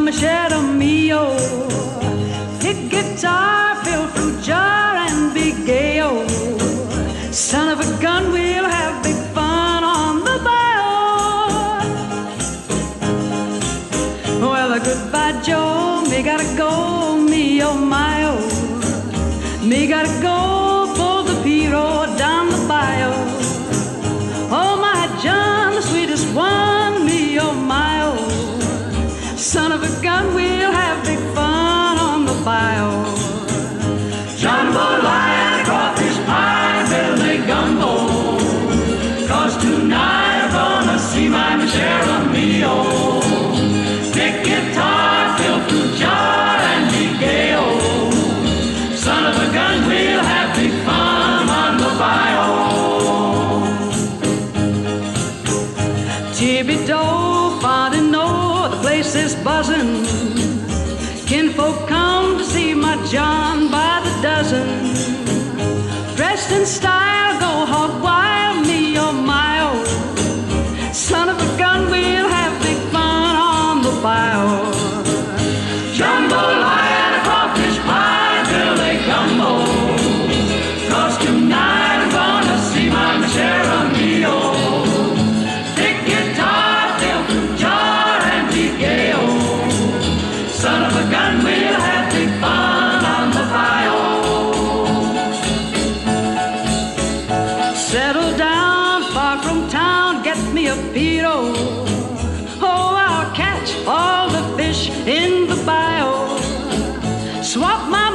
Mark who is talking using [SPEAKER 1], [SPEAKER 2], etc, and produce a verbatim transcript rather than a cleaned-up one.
[SPEAKER 1] Machete mio. Pick guitar, fill fruit jar, and be gay, oh. Son of a gun, we'll have big fun on the bayou. Well, uh, goodbye, Joe, me gotta go, me oh my oh. Me gotta go, pull the Piro down the bayou. Oh my John, the sweetest one, me oh my oh. Son of a gun, we'll have big fun on the bayou.
[SPEAKER 2] Jambalaya, crawfish pie, Billy Gumbo. 'Cause tonight I'm gonna see my Michelle Mio. Pick guitar, fill fruit jar, and be gay, oh. Son of a gun, we'll have big fun on the bayou.
[SPEAKER 1] Thibodeau, Fontenot, the place is buzzing. Kinfolk come to see my John by the dozen. Dressed in style, go hog wild, me oh my oh. Son of a gun, we'll have big fun on the bayou.
[SPEAKER 2] Jambalaya and a crawfish pie, Billy Gumbo. 'Cause tonight I'm gonna see my Michelle Mio. Pick guitar, fill fruit jar, and be gay, oh. Son of a gun, we'll have big fun on the bayou.
[SPEAKER 1] Settle down far from town, get me a Piro. Oh, I'll catch all the fish in the bayou. Swap my